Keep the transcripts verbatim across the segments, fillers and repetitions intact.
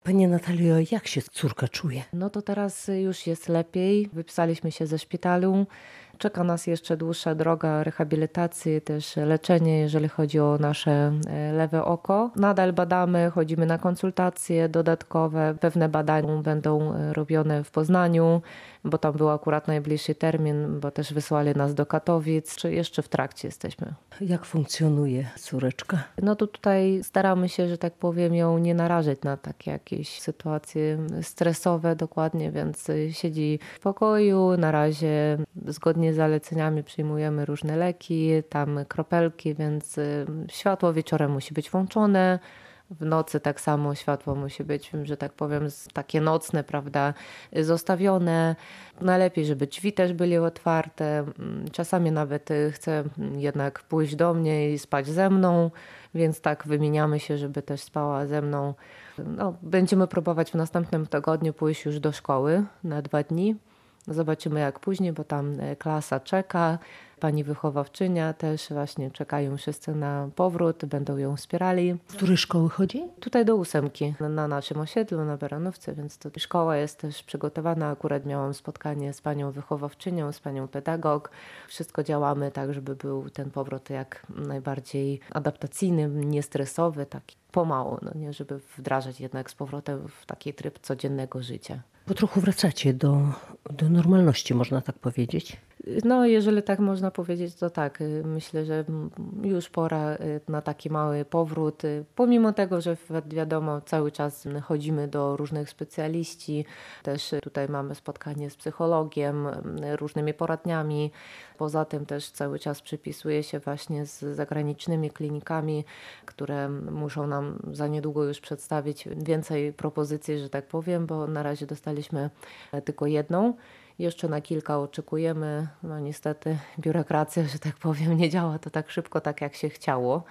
Pani Natalio, jak się córka czuje? No to teraz już jest lepiej. Wypisaliśmy się ze szpitalu. Czeka nas jeszcze dłuższa droga rehabilitacji, też leczenie, jeżeli chodzi o nasze lewe oko. Nadal badamy, chodzimy na konsultacje dodatkowe. Pewne badania będą robione w Poznaniu, bo tam był akurat najbliższy termin, bo też wysłali nas do Katowic. Czy jeszcze w trakcie jesteśmy. Jak funkcjonuje córeczka? No to tutaj staramy się, że tak powiem, ją nie narażać na takie jakieś sytuacje stresowe dokładnie, więc siedzi w pokoju. Na razie zgodnie z zaleceniami przyjmujemy różne leki, tam kropelki, więc światło wieczorem musi być włączone. W nocy tak samo światło musi być, że tak powiem, takie nocne, prawda, zostawione. Najlepiej, żeby drzwi też były otwarte. Czasami nawet chce jednak pójść do mnie i spać ze mną, więc tak wymieniamy się, żeby też spała ze mną. No, będziemy próbować w następnym tygodniu pójść już do szkoły na dwa dni. Zobaczymy jak później, bo tam klasa czeka. Pani wychowawczynia też właśnie czekają wszyscy na powrót, będą ją wspierali. Z której szkoły chodzi? Tutaj do ósemki, na naszym osiedlu, na Baranówce, więc to szkoła jest też przygotowana. Akurat miałam spotkanie z panią wychowawczynią, z panią pedagog. Wszystko działamy tak, żeby był ten powrót jak najbardziej adaptacyjny, niestresowy, taki pomału, no nie, żeby wdrażać jednak z powrotem w taki tryb codziennego życia. Bo trochę wracacie do, do normalności, można tak powiedzieć. No, jeżeli tak można powiedzieć, to tak. Myślę, że już pora na taki mały powrót. Pomimo tego, że wiadomo, cały czas chodzimy do różnych specjaliści. Też tutaj mamy spotkanie z psychologiem, różnymi poradniami. Poza tym też cały czas przypisuje się właśnie z zagranicznymi klinikami, które muszą nam za niedługo już przedstawić więcej propozycji, że tak powiem, bo na razie dostaliśmy tylko jedną. Jeszcze na kilka oczekujemy. No niestety biurokracja, że tak powiem, nie działa to tak szybko, tak jak się chciało.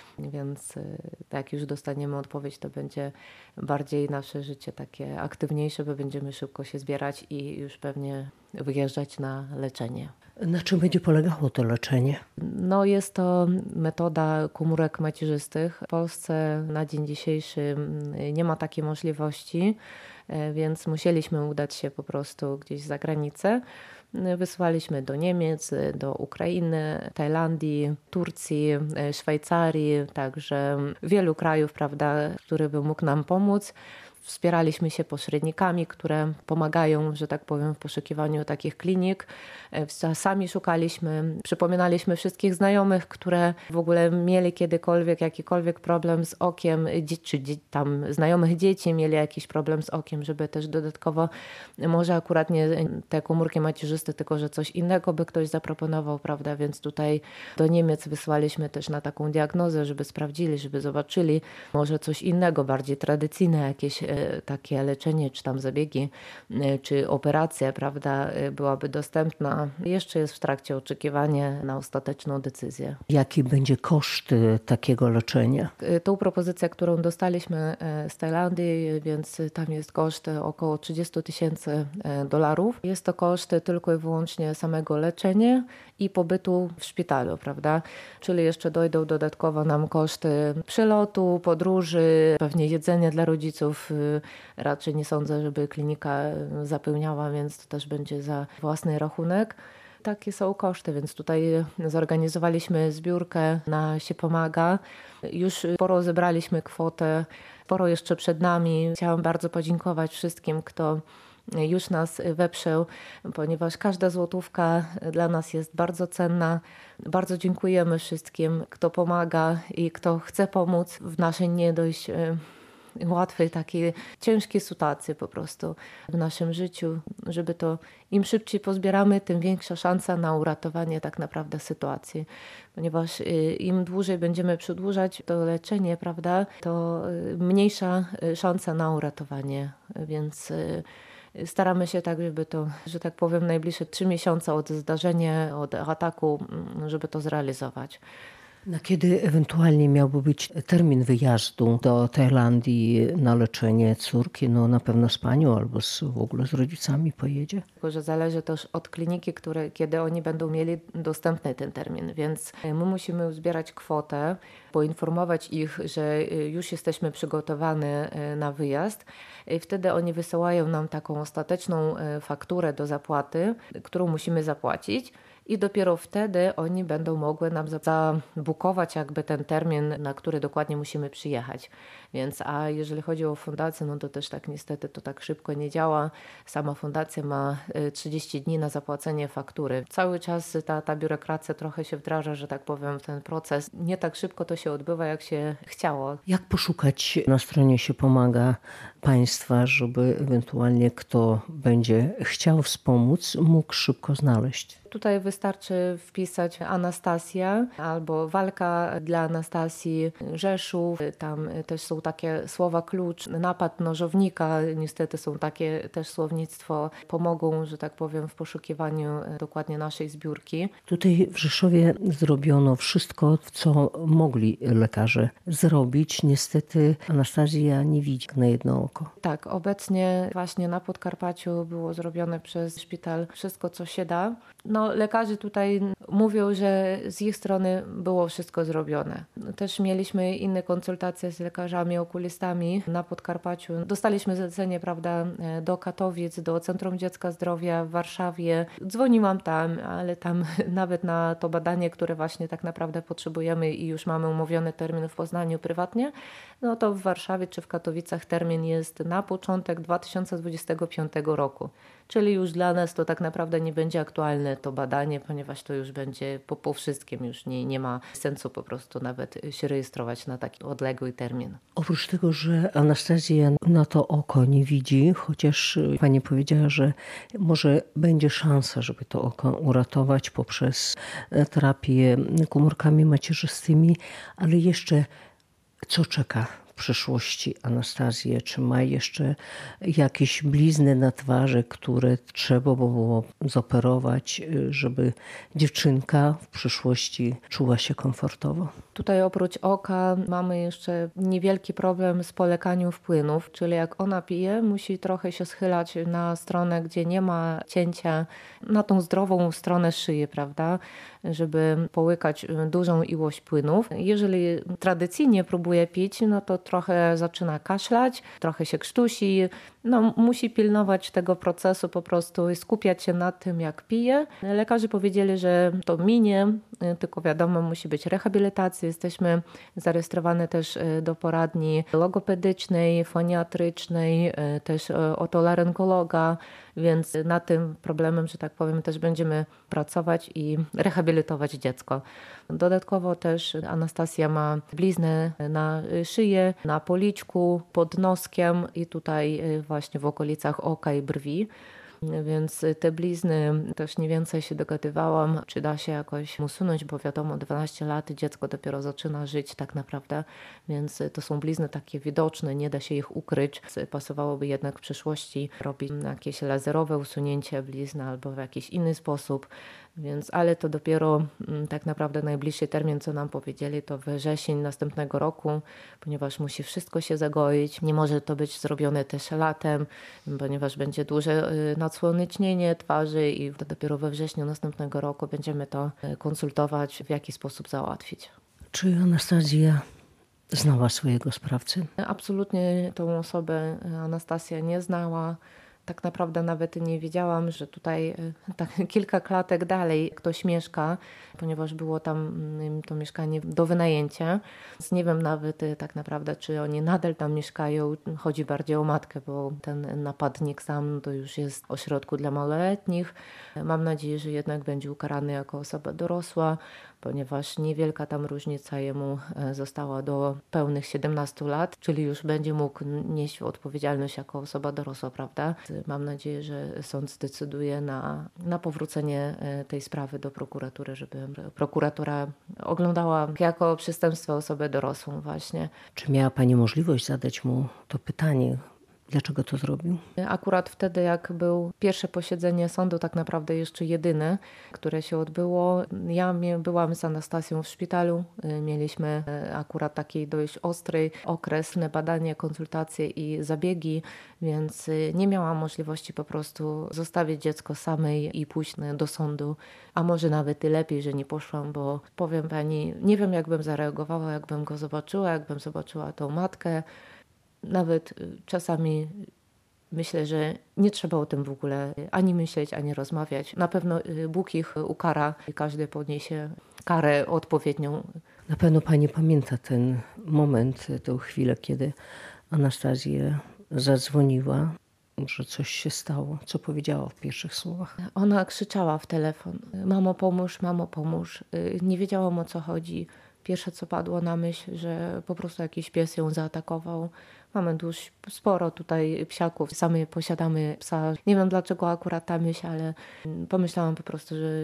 Więc jak już dostaniemy odpowiedź, to będzie bardziej nasze życie takie aktywniejsze, bo będziemy szybko się zbierać i już pewnie wyjeżdżać na leczenie. Na czym będzie polegało to leczenie? No jest to metoda komórek macierzystych. W Polsce na dzień dzisiejszy nie ma takiej możliwości, więc musieliśmy udać się po prostu gdzieś za granicę. Wysłaliśmy do Niemiec, do Ukrainy, Tajlandii, Turcji, Szwajcarii, także wielu krajów, prawda, który by mógł nam pomóc. Wspieraliśmy się pośrednikami, które pomagają, że tak powiem, w poszukiwaniu takich klinik. Sami szukaliśmy, przypominaliśmy wszystkich znajomych, które w ogóle mieli kiedykolwiek jakikolwiek problem z okiem, czy tam znajomych dzieci mieli jakiś problem z okiem, żeby też dodatkowo, może akurat nie te komórki macierzyste, tylko że coś innego by ktoś zaproponował, prawda? Więc tutaj do Niemiec wysłaliśmy też na taką diagnozę, żeby sprawdzili, żeby zobaczyli może coś innego, bardziej tradycyjne jakieś takie leczenie, czy tam zabiegi, czy operacja, prawda, byłaby dostępna. Jeszcze jest w trakcie oczekiwania na ostateczną decyzję. Jaki będzie koszt takiego leczenia? Tą propozycję, którą dostaliśmy z Tajlandii, więc tam jest koszt około trzydzieści tysięcy dolarów. Jest to koszt tylko i wyłącznie samego leczenia i pobytu w szpitalu, prawda? Czyli jeszcze dojdą dodatkowo nam koszty przelotu, podróży, pewnie jedzenie dla rodziców. Raczej nie sądzę, żeby klinika zapełniała, więc to też będzie za własny rachunek. Takie są koszty, więc tutaj zorganizowaliśmy zbiórkę na Się Pomaga. Już sporo zebraliśmy kwotę, sporo jeszcze przed nami. Chciałam bardzo podziękować wszystkim, kto już nas weprzał, ponieważ każda złotówka dla nas jest bardzo cenna. Bardzo dziękujemy wszystkim, kto pomaga i kto chce pomóc w naszej nie dość łatwej, takiej ciężkiej sytuacji po prostu w naszym życiu, żeby to im szybciej pozbieramy, tym większa szansa na uratowanie tak naprawdę sytuacji. Ponieważ im dłużej będziemy przedłużać to leczenie, prawda, to mniejsza szansa na uratowanie, więc staramy się tak, żeby to, że tak powiem, najbliższe trzy miesiące od zdarzenia, od ataku, żeby to zrealizować. Na kiedy ewentualnie miałby być termin wyjazdu do Tajlandii na leczenie córki? No na pewno z panią albo z, w ogóle z rodzicami pojedzie? Tylko że zależy też od kliniki, które, kiedy oni będą mieli dostępny ten termin, więc my musimy uzbierać kwotę, poinformować ich, że już jesteśmy przygotowani na wyjazd. I wtedy oni wysyłają nam taką ostateczną fakturę do zapłaty, którą musimy zapłacić. I dopiero wtedy oni będą mogły nam zabukować jakby ten termin, na który dokładnie musimy przyjechać. Więc a jeżeli chodzi o fundację, no to też tak niestety to tak szybko nie działa. Sama fundacja ma trzydzieści dni na zapłacenie faktury. Cały czas ta, ta biurokracja trochę się wdraża, że tak powiem, w ten proces. Nie tak szybko to się odbywa, jak się chciało. Jak poszukać? Na stronie się pomaga państwa, żeby ewentualnie kto będzie chciał wspomóc, mógł szybko znaleźć. Tutaj wystarczy wpisać Anastasia albo Walka dla Anastasji, Rzeszów. Tam też są takie słowa klucz, napad nożownika. Niestety są takie też słownictwo. Pomogą, że tak powiem, w poszukiwaniu dokładnie naszej zbiórki. Tutaj w Rzeszowie zrobiono wszystko, co mogli lekarze zrobić. Niestety Anastazja nie widzi na jedno oko. Tak, obecnie właśnie na Podkarpaciu było zrobione przez szpital wszystko, co się da. No, lekarze tutaj mówią, że z ich strony było wszystko zrobione. Też mieliśmy inne konsultacje z lekarzami, okulistami na Podkarpaciu. Dostaliśmy zlecenie, prawda, do Katowic, do Centrum Dziecka Zdrowia w Warszawie. Dzwoniłam tam, ale tam nawet na to badanie, które właśnie tak naprawdę potrzebujemy i już mamy umówiony termin w Poznaniu prywatnie, no to w Warszawie czy w Katowicach termin jest na początek dwa tysiące dwudziestego piątego roku. Czyli już dla nas to tak naprawdę nie będzie aktualne to badanie, ponieważ to już będzie po, po wszystkim, już nie, nie ma sensu po prostu nawet się rejestrować na taki odległy termin. Oprócz tego, że Anastazja na to oko nie widzi, chociaż pani powiedziała, że może będzie szansa, żeby to oko uratować poprzez terapię komórkami macierzystymi, ale jeszcze co czeka w przyszłości Anastazję? Czy ma jeszcze jakieś blizny na twarzy, które trzeba było zoperować, żeby dziewczynka w przyszłości czuła się komfortowo? Tutaj oprócz oka mamy jeszcze niewielki problem z polekaniem wpłynów, czyli jak ona pije, musi trochę się schylać na stronę, gdzie nie ma cięcia, na tą zdrową stronę szyi, prawda, żeby połykać dużą ilość płynów. Jeżeli tradycyjnie próbuje pić, no to trochę zaczyna kaszlać, trochę się krztusi, no musi pilnować tego procesu po prostu i skupiać się na tym, jak pije. Lekarze powiedzieli, że to minie, tylko wiadomo, musi być rehabilitacja. Jesteśmy zarejestrowani też do poradni logopedycznej, foniatrycznej, też otolaryngologa, więc nad tym problemem, że tak powiem, też będziemy pracować i rehabilitować dziecko. Dodatkowo też Anastazja ma bliznę na szyję, na policzku, pod noskiem i tutaj właśnie w okolicach oka i brwi. Więc te blizny też mniej więcej się dogadywałam, czy da się jakoś usunąć, bo wiadomo, dwanaście lat dziecko dopiero zaczyna żyć tak naprawdę, więc to są blizny takie widoczne, nie da się ich ukryć. Pasowałoby jednak w przyszłości robić jakieś laserowe usunięcie blizny albo w jakiś inny sposób. Więc, ale to dopiero tak naprawdę najbliższy termin, co nam powiedzieli, to wrzesień następnego roku, ponieważ musi wszystko się zagoić. Nie może to być zrobione też latem, ponieważ będzie duże nadsłonecznienie twarzy i to dopiero we wrześniu następnego roku będziemy to konsultować, w jaki sposób załatwić. Czy Anastazja znała swojego sprawcę? Absolutnie tą osobę Anastazja nie znała. Tak naprawdę nawet nie wiedziałam, że tutaj tak, kilka klatek dalej ktoś mieszka, ponieważ było tam to mieszkanie do wynajęcia. Więc nie wiem nawet tak naprawdę, czy oni nadal tam mieszkają. Chodzi bardziej o matkę, bo ten napadnik sam to już jest w ośrodku dla małoletnich. Mam nadzieję, że jednak będzie ukarany jako osoba dorosła, ponieważ niewielka tam różnica jemu została do pełnych siedemnastu lat, czyli już będzie mógł nieść odpowiedzialność jako osoba dorosła, prawda? Mam nadzieję, że sąd zdecyduje na, na powrócenie tej sprawy do prokuratury, żeby prokuratura oglądała jako przestępstwo osobę dorosłą właśnie. Czy miała pani możliwość zadać mu to pytanie? Dlaczego to zrobił? Akurat wtedy, jak był pierwsze posiedzenie sądu, tak naprawdę jeszcze jedyne, które się odbyło, ja mia- byłam z Anastazją w szpitalu. Mieliśmy akurat taki dość ostry okres, badanie, konsultacje i zabiegi, więc nie miałam możliwości po prostu zostawić dziecko samej i pójść do sądu. A może nawet i lepiej, że nie poszłam, bo powiem pani, nie wiem jak bym zareagowała, jakbym go zobaczyła, jakbym zobaczyła tą matkę. Nawet czasami myślę, że nie trzeba o tym w ogóle ani myśleć, ani rozmawiać. Na pewno Bóg ich ukara i każdy poniesie karę odpowiednią. Na pewno pani pamięta ten moment, tę chwilę, kiedy Anastazja zadzwoniła, że coś się stało. Co powiedziała w pierwszych słowach? Ona krzyczała w telefon: mamo pomóż, mamo pomóż. Nie wiedziałam, o co chodzi. Pierwsze co padło na myśl, że po prostu jakiś pies ją zaatakował. Mamy dość sporo tutaj psiaków, sami posiadamy psa. Nie wiem dlaczego akurat ta myśl, ale pomyślałam po prostu, że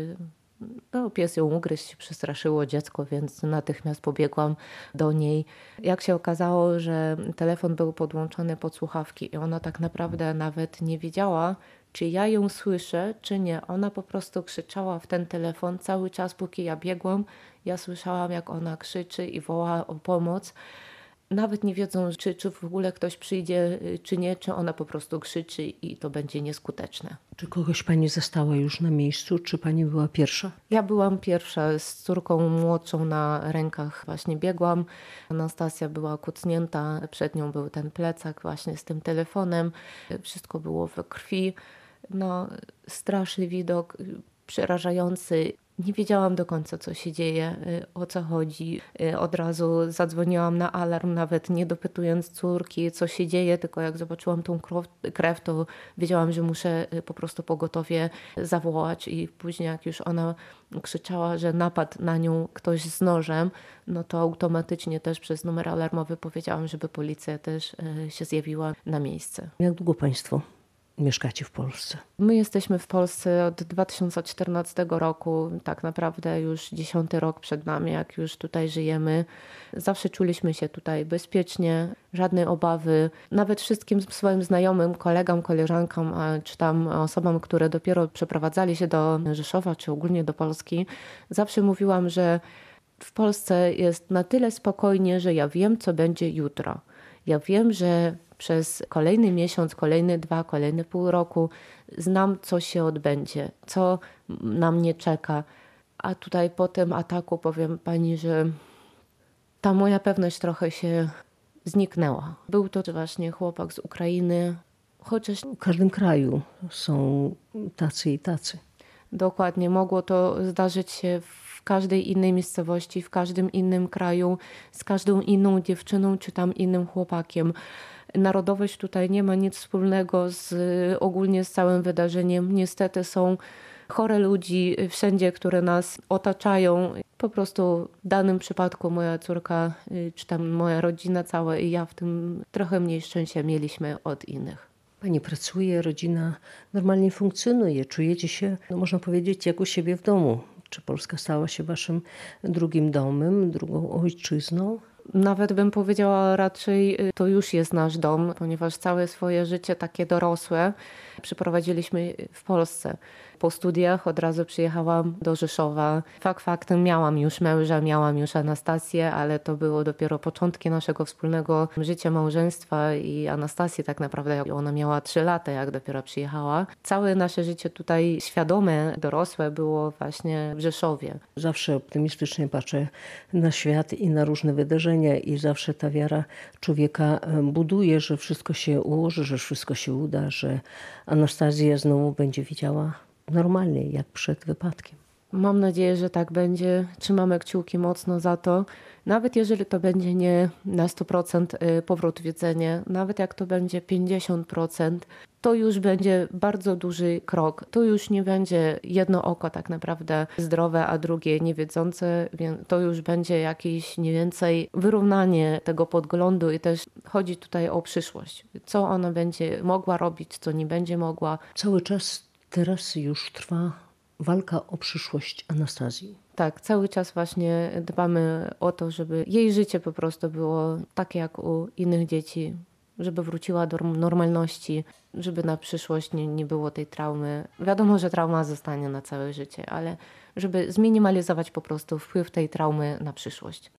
no, pies ją ugryzł, się przestraszyło dziecko, więc natychmiast pobiegłam do niej. Jak się okazało, że telefon był podłączony pod słuchawki i ona tak naprawdę nawet nie wiedziała, czy ja ją słyszę, czy nie. Ona po prostu krzyczała w ten telefon cały czas, póki ja biegłam. Ja słyszałam, jak ona krzyczy i woła o pomoc. Nawet nie wiedzą, czy, czy w ogóle ktoś przyjdzie, czy nie, czy ona po prostu krzyczy i to będzie nieskuteczne. Czy kogoś pani zastała już na miejscu, czy pani była pierwsza? Ja byłam pierwsza, z córką młodszą na rękach właśnie biegłam. Anastazja była kucnięta, przed nią był ten plecak właśnie z tym telefonem. Wszystko było we krwi. No, straszny widok, przerażający. Nie wiedziałam do końca, co się dzieje, o co chodzi. Od razu zadzwoniłam na alarm, nawet nie dopytując córki, co się dzieje, tylko jak zobaczyłam tą krew, to wiedziałam, że muszę po prostu pogotowie zawołać i później jak już ona krzyczała, że napadł na nią ktoś z nożem, no to automatycznie też przez numer alarmowy powiedziałam, żeby policja też się zjawiła na miejsce. Jak długo państwo mieszkacie w Polsce? My jesteśmy w Polsce od dwa tysiące czternastego roku, tak naprawdę już dziesiąty rok przed nami, jak już tutaj żyjemy. Zawsze czuliśmy się tutaj bezpiecznie, żadnej obawy. Nawet wszystkim swoim znajomym, kolegom, koleżankom, czy tam osobom, które dopiero przeprowadzali się do Rzeszowa, czy ogólnie do Polski, zawsze mówiłam, że w Polsce jest na tyle spokojnie, że ja wiem, co będzie jutro. Ja wiem, że przez kolejny miesiąc, kolejne dwa, kolejne pół roku znam, co się odbędzie, co na mnie czeka. A tutaj po tym ataku powiem pani, że ta moja pewność trochę się zniknęła. Był to właśnie chłopak z Ukrainy, chociaż W każdym kraju są tacy i tacy. dokładnie mogło to zdarzyć się w każdej innej miejscowości, w każdym innym kraju, z każdą inną dziewczyną czy tam innym chłopakiem. Narodowość tutaj nie ma nic wspólnego z ogólnie z całym wydarzeniem. Niestety są chore ludzi wszędzie, które nas otaczają. Po prostu w danym przypadku moja córka, czy tam moja rodzina cała i ja w tym trochę mniej szczęścia mieliśmy od innych. Pani pracuje, rodzina normalnie funkcjonuje. Czujecie się, no można powiedzieć, jak u siebie w domu. Czy Polska stała się waszym drugim domem, drugą ojczyzną? Nawet bym powiedziała raczej, to już jest nasz dom, ponieważ całe swoje życie takie dorosłe przeprowadziliśmy w Polsce. Po studiach od razu przyjechałam do Rzeszowa. Fakt faktem miałam już męża, miałam już Anastazję, ale to było dopiero początki naszego wspólnego życia, małżeństwa i Anastazji tak naprawdę. Ona miała trzy lata, jak dopiero przyjechała. Całe nasze życie tutaj świadome, dorosłe było właśnie w Rzeszowie. Zawsze optymistycznie patrzę na świat i na różne wydarzenia i zawsze ta wiara człowieka buduje, że wszystko się ułoży, że wszystko się uda, że Anastazja znowu będzie widziała normalnie, jak przed wypadkiem. Mam nadzieję, że tak będzie. Trzymamy kciuki mocno za to. Nawet jeżeli to będzie nie na sto procent powrót widzenia, nawet jak to będzie pięćdziesiąt procent, to już będzie bardzo duży krok. To już nie będzie jedno oko tak naprawdę zdrowe, a drugie niewidzące, więc to już będzie jakieś mniej więcej wyrównanie tego podglądu i też chodzi tutaj o przyszłość. Co ona będzie mogła robić, co nie będzie mogła. Cały czas teraz już trwa walka o przyszłość Anastazji. Tak, cały czas właśnie dbamy o to, żeby jej życie po prostu było takie jak u innych dzieci. żeby wróciła do normalności, żeby na przyszłość nie, nie było tej traumy. Wiadomo, że trauma zostanie na całe życie, ale żeby zminimalizować po prostu wpływ tej traumy na przyszłość.